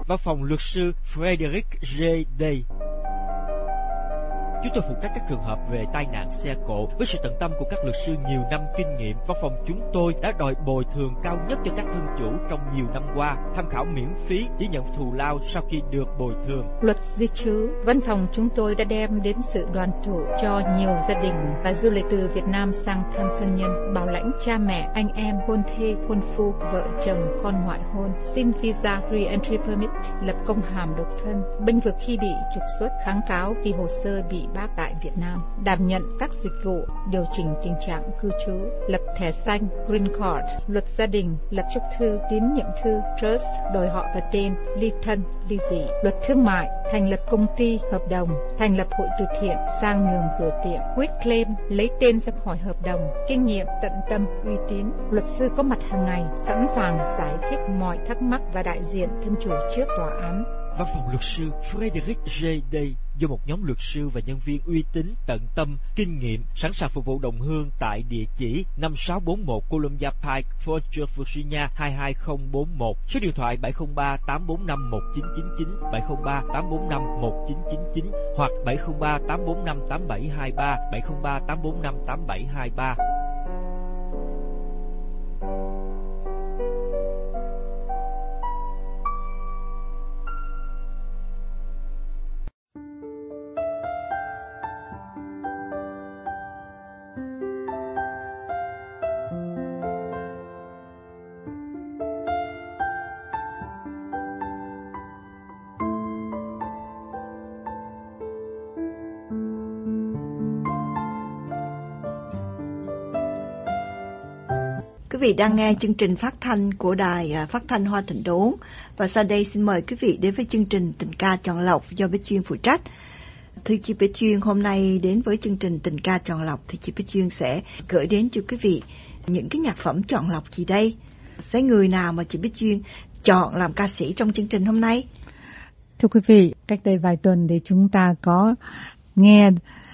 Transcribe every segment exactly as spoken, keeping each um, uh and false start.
Văn phòng luật sư Frederick J. Day. Chúng tôi phụ trách các trường hợp về tai nạn xe cộ. Với sự tận tâm của các luật sư nhiều năm kinh nghiệm, văn phòng chúng tôi đã đòi bồi thường cao nhất cho các thân chủ trong nhiều năm qua. Tham khảo miễn phí, chỉ nhận thù lao sau khi được bồi thường. Luật di trú. Văn phòng chúng tôi đã đem đến sự đoàn tụ cho nhiều gia đình và du lịch từ Việt Nam sang thăm thân nhân, bảo lãnh cha mẹ, anh em, hôn thê, hôn phu, vợ chồng, con ngoại hôn, xin visa re-entry permit, lập công hàm độc thân, bênh vực khi bị trục xuất, kháng cáo vì hồ sơ bị bác tại Việt Nam, đảm nhận các dịch vụ điều chỉnh tình trạng cư trú, lập thẻ xanh Green Card, luật gia đình, lập chúc thư, tín nhiệm thư Trust, đổi họ và tên, ly thân, ly dị, luật thương mại, thành lập công ty, hợp đồng, thành lập hội từ thiện, sang nhường cửa tiệm, quit claim, lấy tên ra khỏi hợp đồng, kinh nghiệm, tận tâm, uy tín, luật sư có mặt hàng ngày, sẵn sàng giải thích mọi thắc mắc và đại diện thân chủ trước tòa án. Văn phòng luật sư Frederick J. Day do một nhóm luật sư và nhân viên uy tín, tận tâm, kinh nghiệm, sẵn sàng phục vụ đồng hương tại địa chỉ năm sáu bốn một Columbia Pike, Fort Worth, Virginia hai hai không bốn một, số điện thoại bảy không ba tám bốn năm một chín chín chín, bảy không ba tám bốn năm một chín chín chín hoặc bảy không ba tám bốn năm tám bảy hai ba, bảy không ba tám bốn năm tám bảy hai ba. Quý vị đang nghe chương trình phát thanh của đài phát thanh Hoa Thịnh Đốn, và sau đây xin mời quý vị đến với chương trình Tình ca chọn lọc do Bích Duyên phụ trách. Thưa chị Bích Duyên, hôm nay đến với chương trình Tình ca chọn lọc thì chị Bích Duyên sẽ gửi đến cho quý vị những cái nhạc phẩm chọn lọc gì đây? Sẽ người nào mà chị Bích Duyên chọn làm ca sĩ trong chương trình hôm nay? Thưa quý vị, cách đây vài tuần thì chúng ta có nghe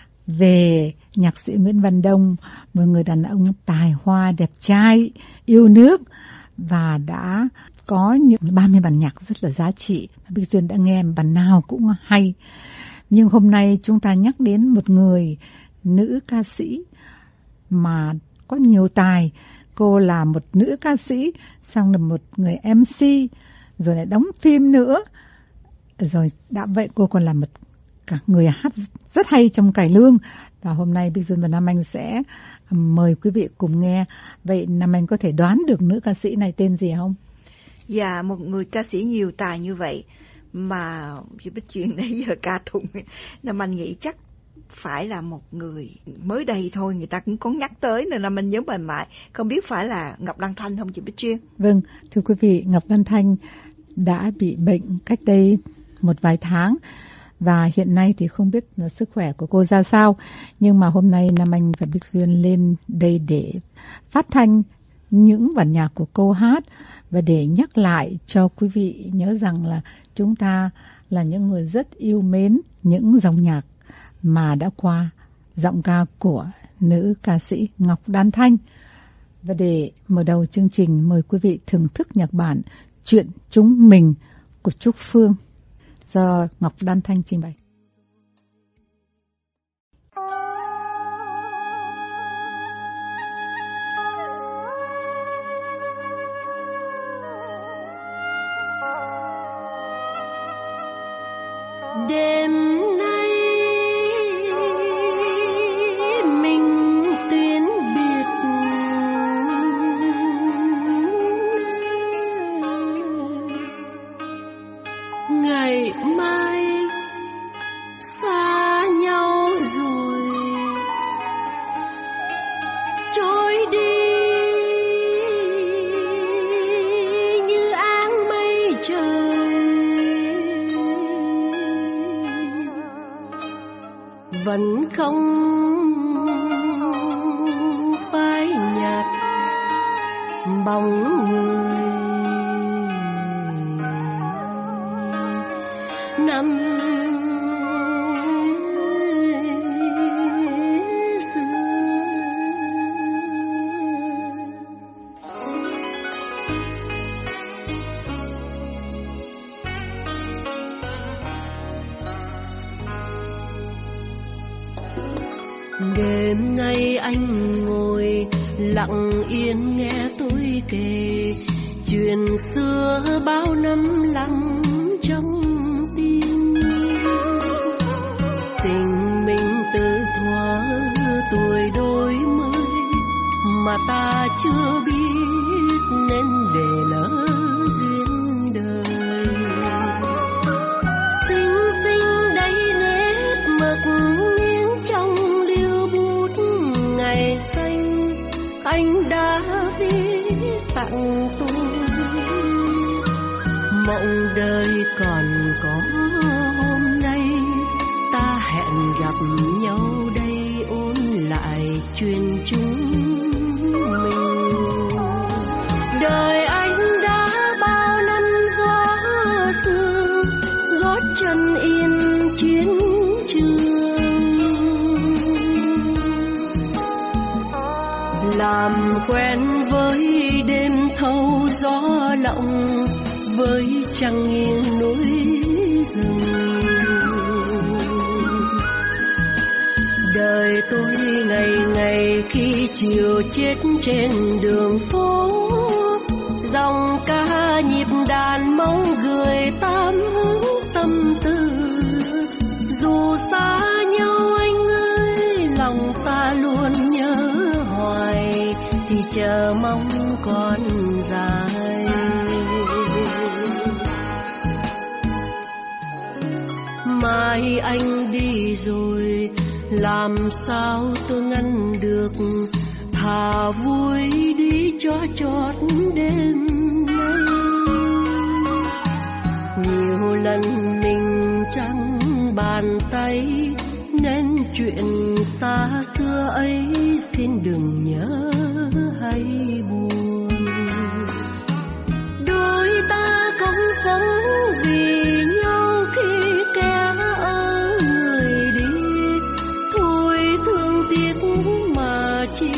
về nhạc sĩ Nguyễn Văn Đông, một người đàn ông tài hoa, đẹp trai, yêu nước và đã có những ba mươi bản nhạc rất là giá trị. Bích Duyên đã nghe bản nào cũng hay. Nhưng hôm nay chúng ta nhắc đến một người nữ ca sĩ mà có nhiều tài. Cô là một nữ ca sĩ, xong là một người em xê, rồi lại đóng phim nữa. Rồi đã vậy cô còn là một cả người hát rất hay trong cải lương. Và hôm nay Bích Duyên và Nam Anh sẽ mời quý vị cùng nghe. Vậy Nam Anh có thể đoán được nữ ca sĩ này tên gì không? Dạ, một người ca sĩ nhiều tài như vậy mà chị Bích Duyên nãy giờ ca tụng, Nam Anh nghĩ chắc phải là một người mới đây thôi, người ta cũng có nhắc tới nên Nam Anh nhớ bài mãi. Không biết phải là Ngọc Lan Thanh không chị Bích Duyên? Vâng, thưa quý vị, Ngọc Lan Thanh đã bị bệnh cách đây một vài tháng. Và hiện nay thì không biết là sức khỏe của cô ra sao. Nhưng mà hôm nay Nam Anh và Bích Duyên lên đây để phát thanh những bản nhạc của cô hát. Và để nhắc lại cho quý vị nhớ rằng là chúng ta là những người rất yêu mến những dòng nhạc mà đã qua giọng ca của nữ ca sĩ Ngọc Lan Thanh. Và để mở đầu chương trình, mời quý vị thưởng thức nhạc bản Chuyện Chúng Mình của Trúc Phương do Ngọc Lan Thanh trình bày. Đêm nay mình tuyến biệt, ngày mai xa nhau rồi trôi đi như áng mây trời, vẫn không phai nhạt bóng người năm xưa. Đêm nay anh ngồi lặng yên nghe tôi kể chuyện xưa bao năm lặng trong tim. Tình mình từ thuở tuổi đôi mươi mà ta chưa biết nên để lỡ duyên đời. Xinh xinh đây nét mực nghiêng trong lưu bút ngày xanh anh đã viết tặng tôi. Mộng đời còn có hôm nay, ta hẹn gặp nhau đây ôn lại chuyện chúng mình. Đời anh đã bao năm gió sương, gót chân yên chiến trường. Làm quen với đêm thâu gió lộng, với trăng nghiêng núi rừng. Đời tôi ngày ngày khi chiều chết trên đường phố, dòng ca nhịp đàn mong gửi tám hướng tâm tư. Dù xa nhau anh ơi, lòng ta luôn nhớ hoài, thì chờ mong còn dài. Mai anh đi rồi, làm sao tôi ngăn được, thà vui đi cho chót đêm nay. Nhiều lần mình trắng bàn tay, nên chuyện xa xưa ấy xin đừng nhớ hay buồn. Đôi ta cũng sống vì nhau khi kẻ ở người đi, thôi thương tiếc mà chi.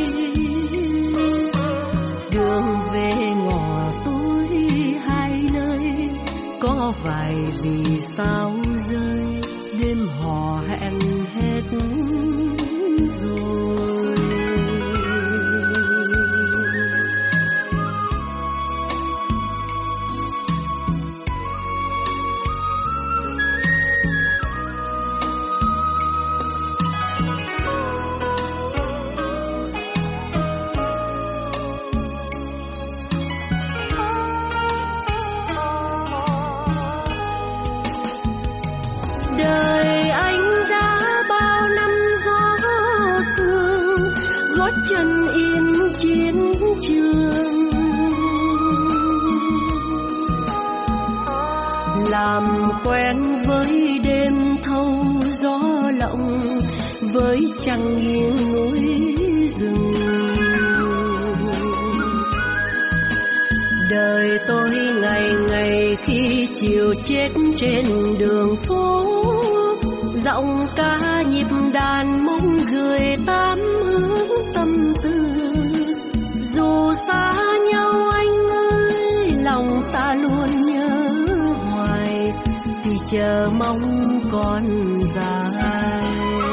Đường về ngõ tối hai nơi, có vài vì sao rơi, đêm hò hẹn hết rồi. Đời anh đã bao năm gió sương, gót chân yên chiến trường. Làm quen với đêm thâu gió lộng, với trăng nghiêng núi rừng. Đời tôi ngày ngày khi chiều chết trên đường phố, giọng ca nhịp đàn mong gửi tám hướng tâm tư. Dù xa nhau anh ơi, lòng ta luôn nhớ hoài, thì chờ mong còn dài.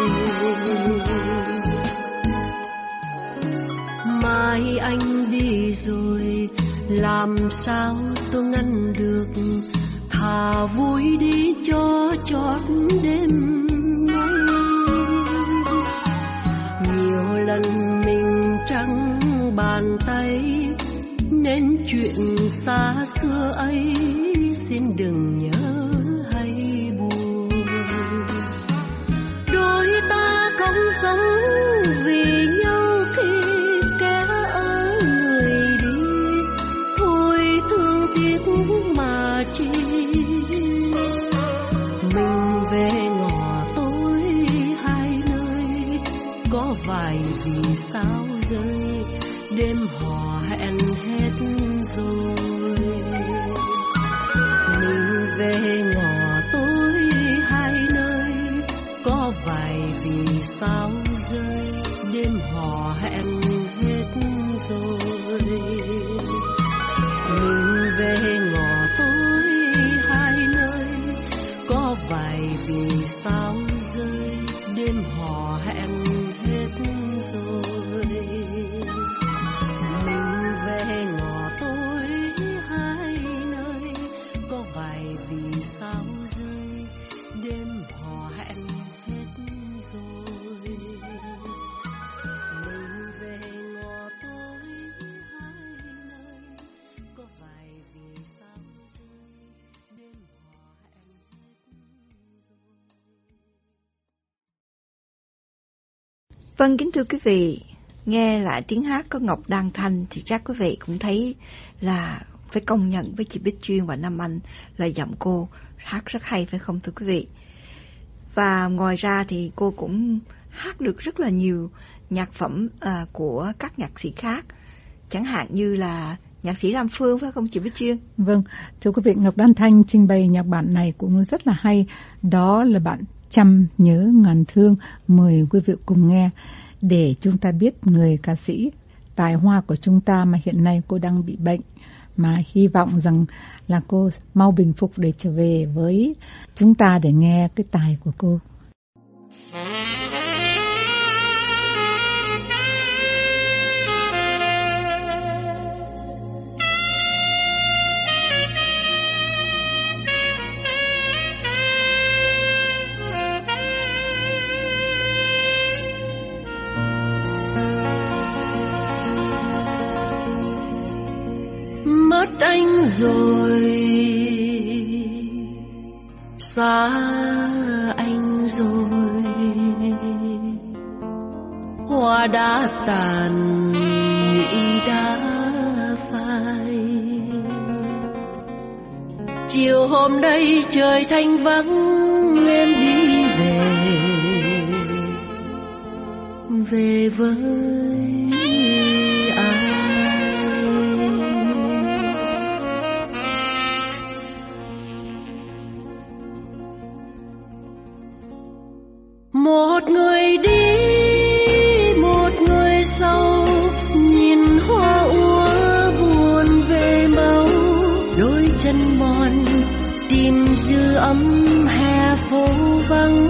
Mai anh đi rồi, làm sao tôi ngăn được, thà vui đi cho chót đêm nay. Nhiều lần mình trắng bàn tay, nên chuyện xa xưa ấy xin đừng nhớ hay buồn. Đôi ta cũng sống vì nhau khi kẻ ở người đi, thôi thương tiếc mà chi. Mình về ngõ tối hai nơi, có vài vì sao rơi, đêm hò hẹn hết rồi. Mình về ngõ tối hai nơi, có vài vì sao rơi, đêm hò hẹn hết rồi. Mình về ngõ tối hai nơi, có vài vì sao rơi, đêm hò hẹn hết Vâng, kính thưa quý vị, nghe lại tiếng hát có Ngọc Đan Thanh thì chắc quý vị cũng thấy là phải công nhận với chị Bích Duyên và Nam Anh là giọng cô hát rất hay, phải không thưa quý vị? Và ngoài ra thì cô cũng hát được rất là nhiều nhạc phẩm à, của các nhạc sĩ khác, chẳng hạn như là nhạc sĩ Lam Phương, phải không chị Bích Duyên? Vâng, thưa quý vị, Ngọc Đan Thanh trình bày nhạc bản này cũng rất là hay. Đó là bản Trăm Nhớ Ngàn Thương. Mời quý vị cùng nghe để chúng ta biết người ca sĩ tài hoa của chúng ta mà hiện nay cô đang bị bệnh, mà hy vọng rằng là cô mau bình phục để trở về với chúng ta để nghe cái tài của cô. Mất anh rồi, xa anh rồi, hoa đã tàn, nhụy đã phai. Chiều hôm nay trời thanh vắng, em đi về, về với ai? Một người đi, một người sau, nhìn hoa úa buồn về màu, đôi chân mòn tìm dư ấm hè phố vắng.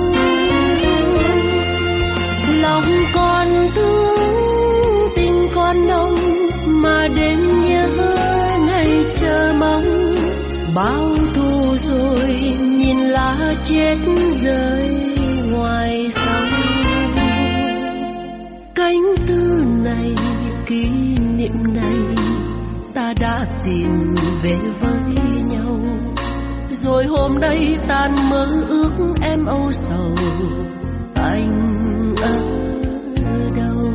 Lòng còn thương, tình còn nồng, mà đêm nhớ ngày chờ mong. Bao thu rồi nhìn lá chết rơi ngoài sông. Cánh tư này, kỷ niệm này, ta đã tìm về với nhau. Rồi hôm nay tan mơ ước em âu sầu, anh ở đâu?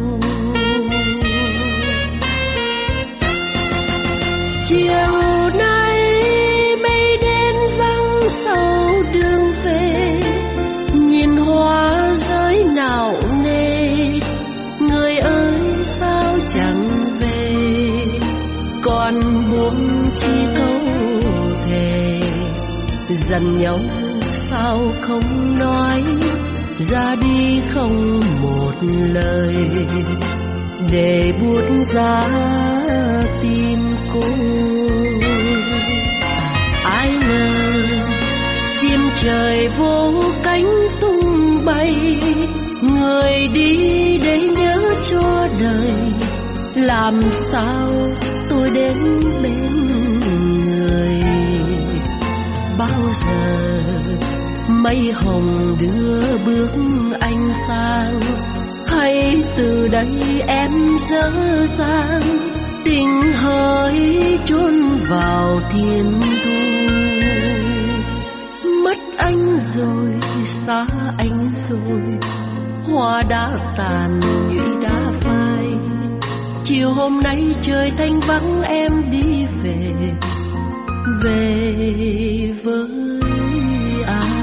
Chiều nay mây đen giăng sầu đường về, nhìn hoa rơi nào nề, người ơi sao chẳng về? Còn buông chi câu thề, dần nhau sao không nói, ra đi không một lời, để buốt giá tim cô. Ai ngờ phim trời vô cánh tung bay, người đi để nhớ cho đời. Làm sao tôi đến bên người? Bao giờ mây hồng đưa bước anh sang, hay từ đây em dở dang, tình hỡi chôn vào thiên thu. Mất anh rồi, xa anh rồi, hoa đã tàn, nhụy đã phai. Chiều hôm nay trời thanh vắng, em đi về, về với ai?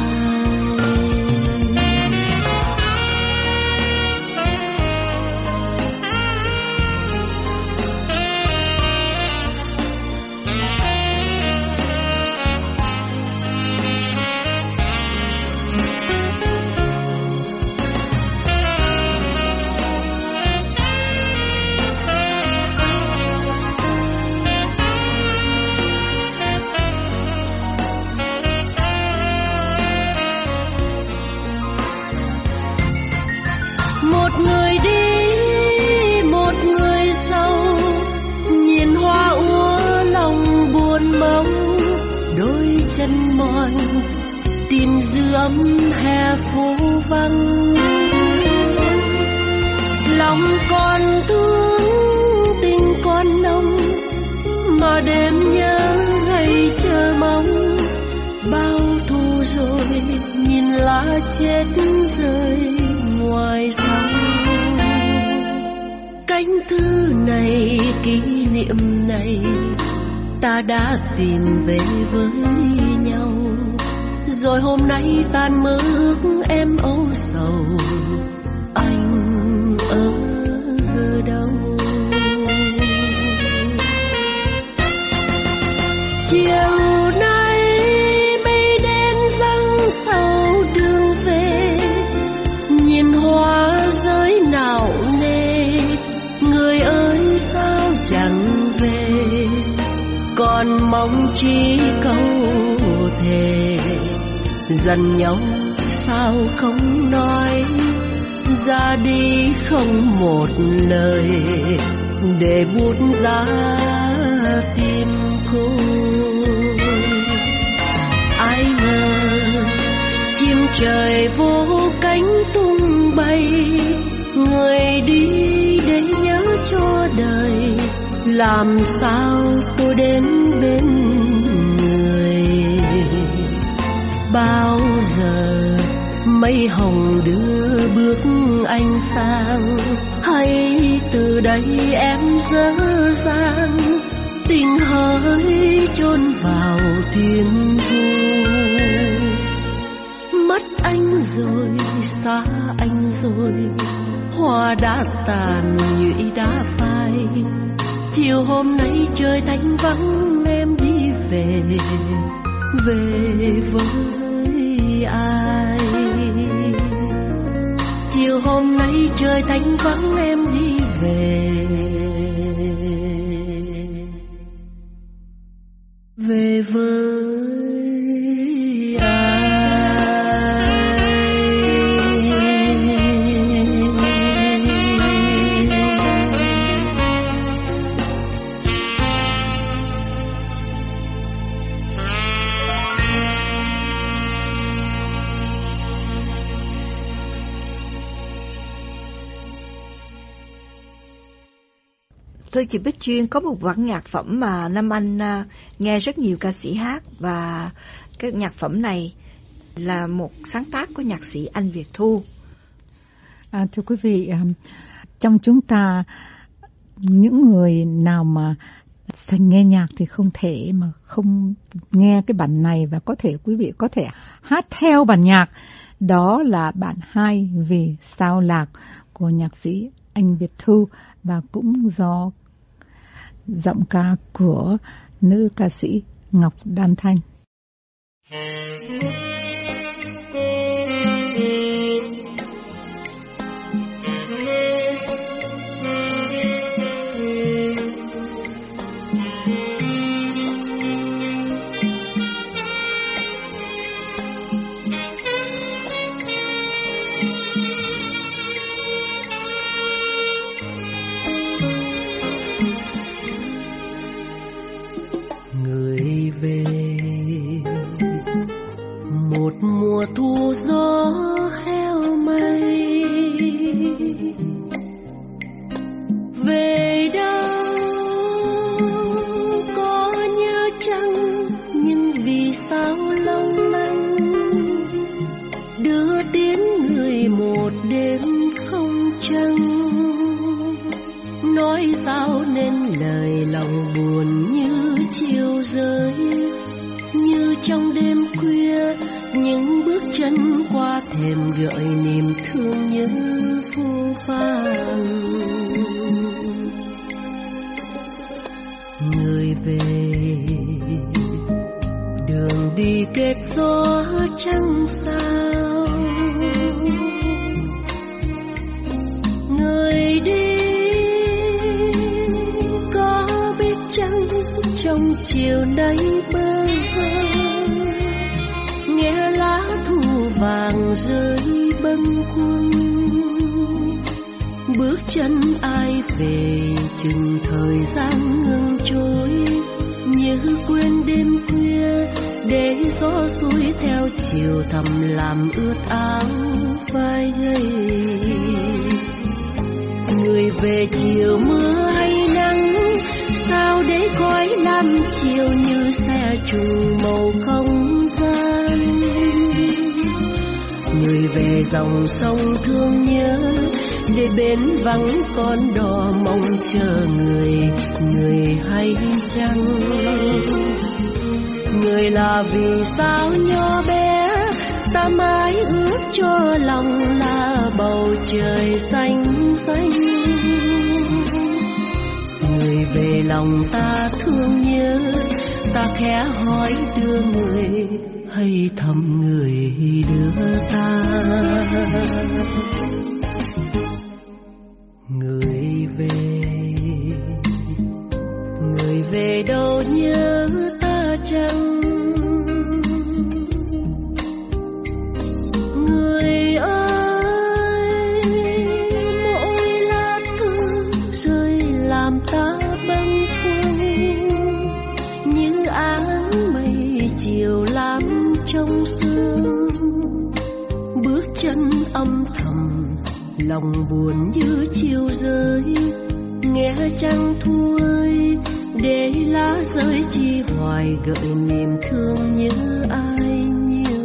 Chân mòn tìm dư ấm hè phố vắng. Lòng còn thương, tình còn nồng, mà đêm nhớ ngày chờ mong. Bao thu rồi nhìn lá chết rơi ngoài sông. cánh thư này, kỷ niệm này, ta đã tìm về với nhau. Rồi hôm nay tan mơ ước em âu sầu, anh ở đâu? Chiều nay mây đen giăng sầu đường về, nhìn hoa rơi nào nề, người ơi sao chẳng về, còn mong chỉ câu thề dần nhau sao không nói, ra đi không một lời để bút ra tìm cô. Ai ngờ chim trời vô cánh tung bay, người đi để nhớ cho đời, làm sao tôi đến bên người. Bao giờ mây hồng đưa bước anh sang, hay từ đây em dở dang, tình hỡi chôn vào thiên thu. Mất anh rồi, xa anh rồi, hoa đã tàn, nhụy đã phai. Chiều hôm nay trời thanh vắng, em đi về, về với ai? Chiều hôm nay trời thanh vắng, em đi về, về với ai? Thưa chị Bích Duyên, có một bản nhạc phẩm mà Nam Anh uh, nghe rất nhiều ca sĩ hát, và cái nhạc phẩm này là một sáng tác của nhạc sĩ Anh Việt Thu. À, thưa quý vị, um, trong chúng ta những người nào mà thành nghe nhạc thì không thể mà không nghe cái bản này, và có thể quý vị có thể hát theo bản nhạc. Đó là bản hai Vì Sao Lạc của nhạc sĩ Anh Việt Thu, và cũng do giọng ca của nữ ca sĩ Ngọc Đan Thanh. Mùa thu gió heo mây, về đâu có nhớ chăng, nhưng vì sao long lanh đưa tiến người một đêm không trăng. Nói sao nên lời lòng buồn như chiều rơi, như trong đêm khuya những bước chân qua thềm gợi niềm thương nhớ phũ phàng. Người về đường đi kết gió trăng sao, người đi có biết chăng trong chiều nay bơ vơ, nghe lá thu vàng rơi bâng khuâng, bước chân ai về chừng thời gian ngừng trôi, như quên đêm khuya để gió xuôi theo chiều thầm làm ướt áo vai gầy. Người về chiều mưa hay nắng, sao để khói lam chiều như xe trùng màu không gian. Người về dòng sông thương nhớ, để bến vắng con đò mong chờ người, người hay chăng? Người là vì sao nhỏ bé ta mãi ước cho lòng là bầu trời xanh xanh. Người về lòng ta thương nhớ, ta khẽ hỏi đưa người hay thầm người đưa ta. Người về, người về đâu nhớ ta chăng? Người ơi, mỗi lá thư rơi làm ta bâng khuâng, như áng mây chiều lam trong sương. Bước chân âm thầm, lòng buồn như chiều rơi, nghe trăng thui để lá rơi chi hoài gợi niềm thương nhớ ai nhiều.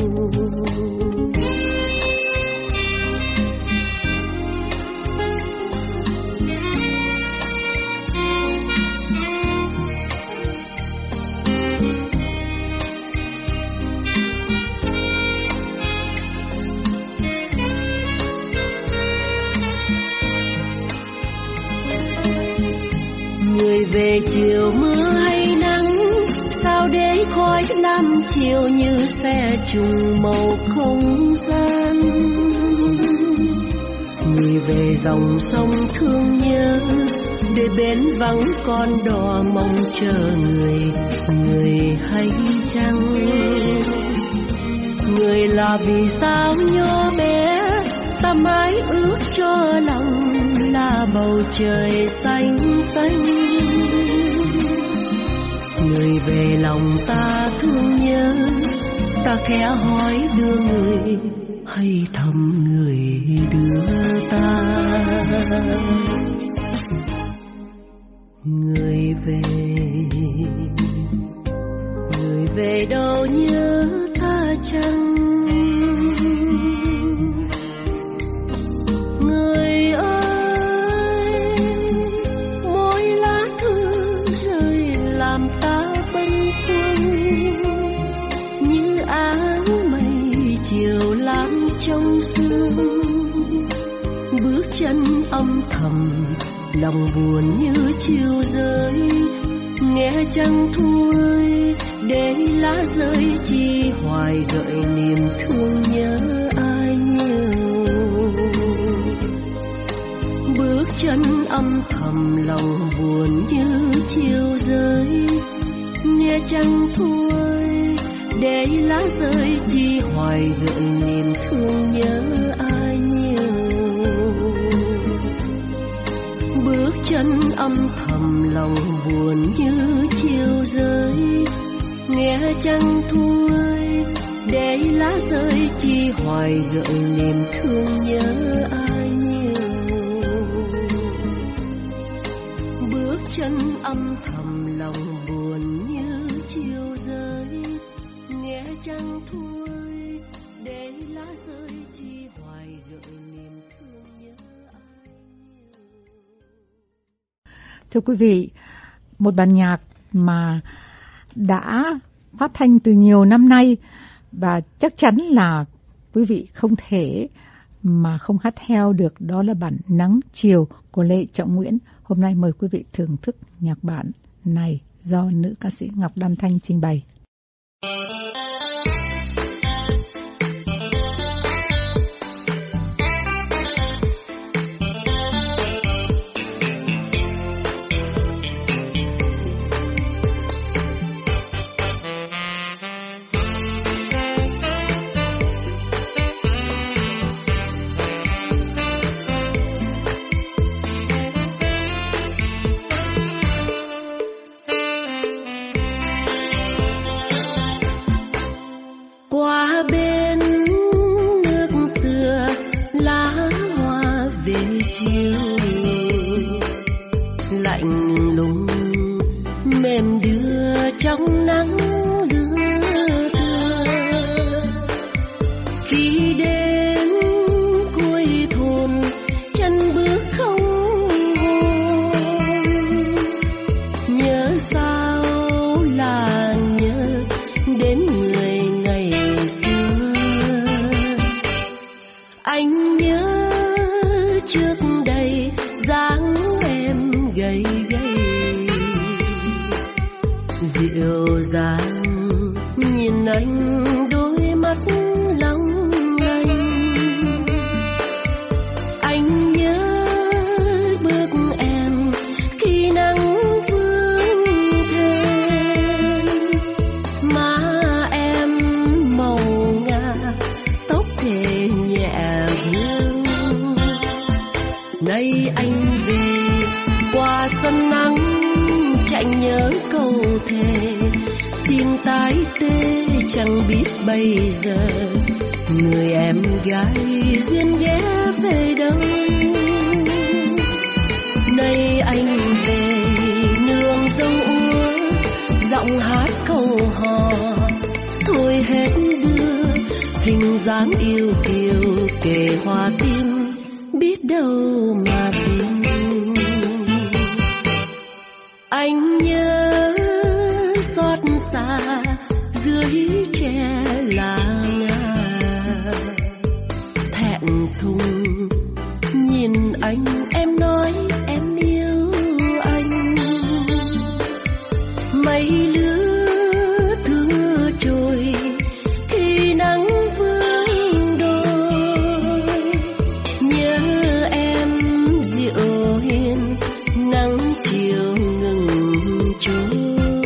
Người về chiều mưa hay nắng, sao để khói lam chiều như xe trùng màu không gian. Người về dòng sông thương nhớ, để bến vắng con đò mong chờ người, người hay chăng? Người là vì sao nhỏ bé ta mãi ước cho lòng là bầu trời xanh xanh. Người về lòng ta thương nhớ, ta khẽ hỏi đưa người hay thầm người đưa ta. Người về, người về đâu nhớ ta chăng? Người ơi, mỗi lá thư rơi làm ta bâng khuâng, như áng mây chiều lam trong sương. Bước chân âm thầm, lòng buồn như chiều rơi, nghe trăng thui để lá rơi chi hoài gợi niềm thương nhớ ai nhiều. Bước chân âm thầm, lòng buồn như chiều rơi, nghe trăng thui để lá rơi chi hoài gợi niềm thương nhớ ai nhiều. Bước chân âm thầm, lòng buồn như chiều rơi, nghe trăng thui để lá rơi chi hoài gợi niềm thương nhớ ai nhiều. Bước chân âm thầm, lòng buồn như chiều rơi, nghe trăng thui để lá rơi chi hoài gợi niềm thương nhớ ai nhiều. Thưa quý vị, một bản nhạc mà đã phát thanh từ nhiều năm nay và chắc chắn là quý vị không thể mà không hát theo được, đó là bản Nắng Chiều của Lê Trọng Nguyễn. Hôm nay mời quý vị thưởng thức nhạc bản này do nữ ca sĩ Ngọc Đan Thanh trình bày. Lạnh lùng mềm đưa trong nắng lưa thưa, khi đến cuối thôn gầy gầy, dịu dàng nhìn anh đôi mắt long lanh. Anh nhớ bước em khi nắng vương thêm, má em màu ngà tóc thề nhẹ hương. Nay anh về qua sân nắng chạy nhớ câu thề, tim tái tê chẳng biết bây giờ người em gái duyên ghé về đâu. Nay anh về nương dâu úa, giọng hát câu hò thôi hết đưa, hình dáng yêu kiều kề hoa tim, biết đâu mà tìm. Anh nhớ xót xa dưới tre lá ngà, thẹn thùng nhìn anh em nói em yêu anh. Mấy lứa thưa trôi khi nắng vương đôi, nhớ em dịu hiền nắng chiều ngừng trôi.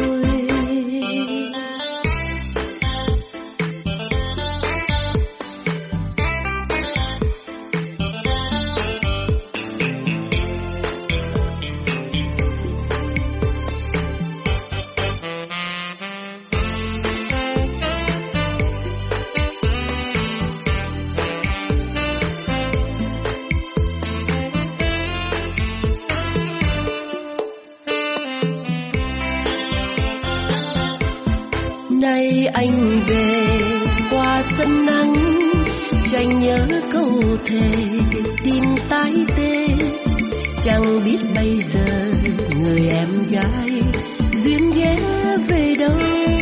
Nay anh về qua sân nắng tranh nhớ câu thề, tim tái tê chẳng biết bây giờ người em gái duyên ghé về đâu.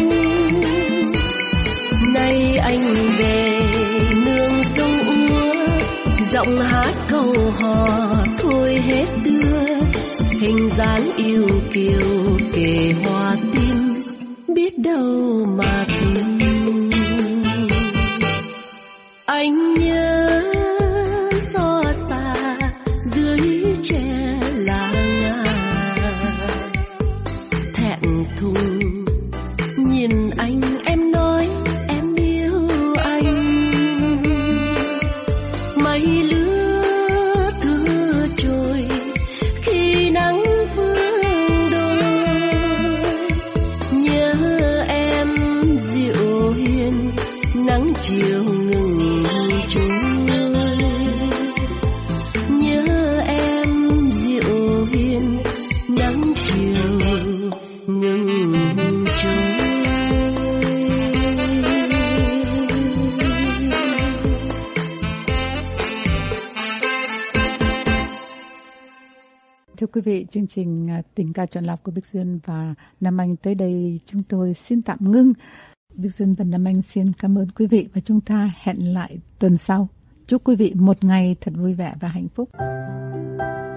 Nay anh về nương dâu úa, giọng hát câu hò thôi hết đưa, hình dáng yêu kiều kề hoa tim, biết đâu mà tìm. Anh nhớ xót xa dưới tre lá ngà, thẹn thùng nhìn anh em nói em yêu anh. Mấy lứa thưa trôi khi nắng vương đôi, nhớ em dịu hiền nắng chiều ngừng trôi. Nhớ em dịu hiền nắng chiều ngừng trôi. Thưa quý vị, chương trình Tình ca chọn lọc của Bích Duyên và Nam Anh tới đây chúng tôi xin tạm ngưng. Bích Duyên và Nam Anh xin cảm ơn quý vị và chúng ta hẹn lại tuần sau. Chúc quý vị một ngày thật vui vẻ và hạnh phúc.